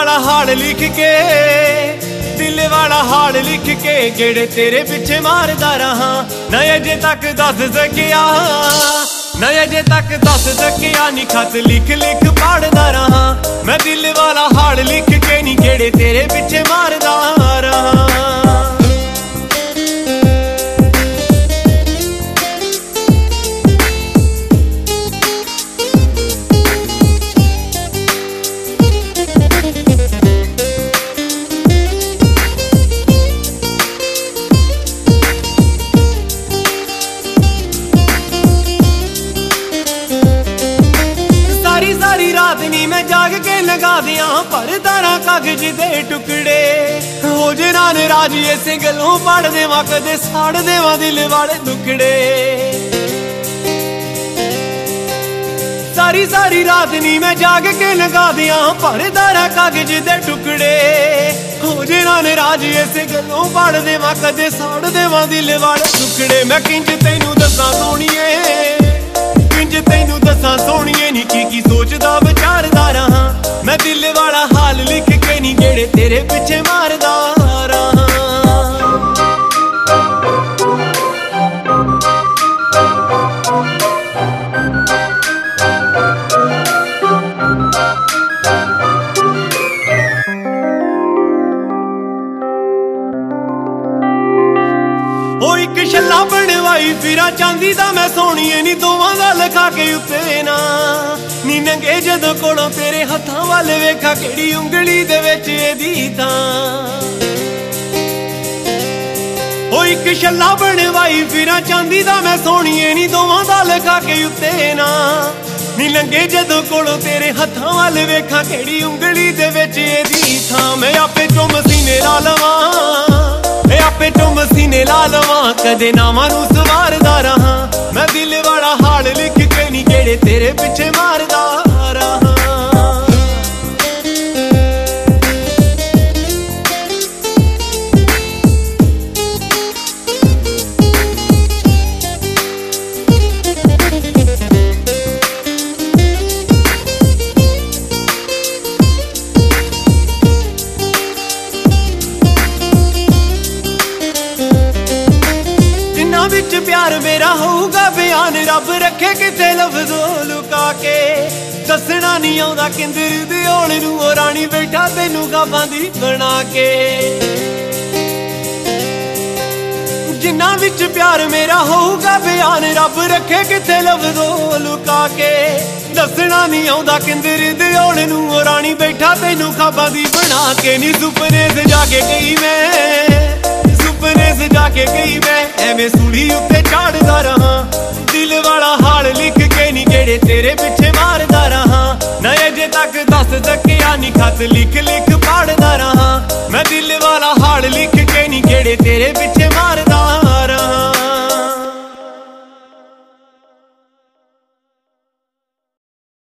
वाला हाल लिख के, दिल वाला हाल लिख के गेड़े तेरे पिछे मारदा रहा। न अजे तक दस सकिया, न अजे तक दस सकिया नी खत लिख लिख पढ़दा रहा। मैं दिल वाला हाल लिख के नी गेड़े तेरे पिछे मारदा रहा। सारी रात नी मैं जाग के लगा दिया पर तारा कागज दे टुकड़े। हो जे नाराज ऐसे गलों पढ़ देवा कदे साड़ देवा दिल वाले दुखड़े। सारी रात नी मैं जाग के लगा दिया पर तारा कागज दे टुकड़े। हो जे नाराज ऐसे गलों पढ़ देवा कदे साड़ देवा दिल वाले दुखड़े। मैं किंज तैनू दसा सोणीए, किंज तैनू दसा सोणीए नी की सोचदा विचारदा रहा। मैं दिल वाला हाल लिख के नी गेड़े तेरे पिछे मारदा रहा। ओ एक छल्ला बनवाई फिरा चांदी दा मैं सोणीए नी दोवां दा लिखा के उत्ते ना। नी नंगे जदों कोलों तेरे हत्थां वाल वेखा केड़ी उंगली दे विच एदी तां। ओ एक छल्ला बनवाई फिरा चांदी दा मैं सोणीए नी दोवां दा लिखा के उत्ते ना। नी नंगे जदों कोलों तेरे हत्थां वाल वेखा केड़ी उंगली दे विच एदी तां। मैं आपे चुम सीने ला लवां, आपे चुम सीने ला लवां कदे नावां नू सवारदा रहा। मैं दिल वाला हाल लिख के नी गेड़े तेरे पिछे मारदा रहा। विच प्यार मेरा होऊगा बयान रब रखे किथे लफ्ज़ों लुका के। दसना नहीं आउंदा किंदर दे ओल नू ओ रानी बैठा तैनू खाबां दी बना के। जिन्ना विच प्यार मेरा होऊगा बयान रब रखे किथे लफ्ज़ों लुका के। दसना नहीं आउंदा किंदर दे ओल नू ओ रानी बैठा तैनू खाबां दी बना के। नी सुपने सजा के गई मैं, सुपने सजा के गई मैं एवें सूली उत्ते झाड़दा रहा। दिल वाला हाल लिख के नी गेड़े तेरे पिछे मारदा रहा। न अजे तक दस सकिया नी खत लिख लिख पढ़दा रहा। मैं दिल वाला हाल लिख के नी गेड़े तेरे पिछे मारदा